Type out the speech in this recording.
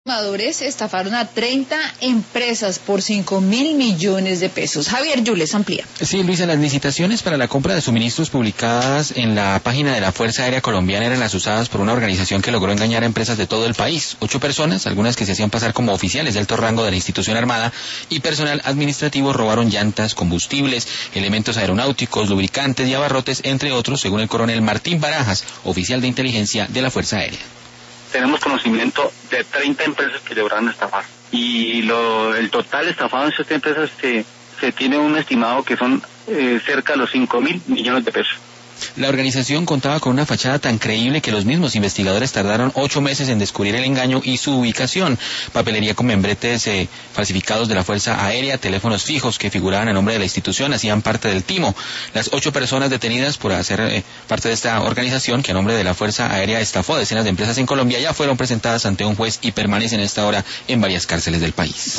Estimadores estafaron a 30 empresas por 5.000 millones de pesos. Javier Yules amplía. Sí, Luisa, las licitaciones para la compra de suministros publicadas en la página de la Fuerza Aérea Colombiana eran las usadas por una organización que logró engañar a empresas de todo el país. 8 personas, algunas que se hacían pasar como oficiales de alto rango de la institución armada, y personal administrativo robaron llantas, combustibles, elementos aeronáuticos, lubricantes y abarrotes, entre otros, según el coronel Martín Barajas, oficial de inteligencia de la Fuerza Aérea. Tenemos conocimiento de 30 empresas que lograron estafar. Y el total estafado en esas empresas se tiene un estimado que son cerca de los 5.000 millones de pesos. La organización contaba con una fachada tan creíble que los mismos investigadores tardaron 8 meses en descubrir el engaño y su ubicación. Papelería con membretes falsificados de la Fuerza Aérea, teléfonos fijos que figuraban a nombre de la institución, hacían parte del timo. Las 8 personas detenidas por hacer parte de esta organización, que a nombre de la Fuerza Aérea estafó a decenas de empresas en Colombia, ya fueron presentadas ante un juez y permanecen a esta hora en varias cárceles del país.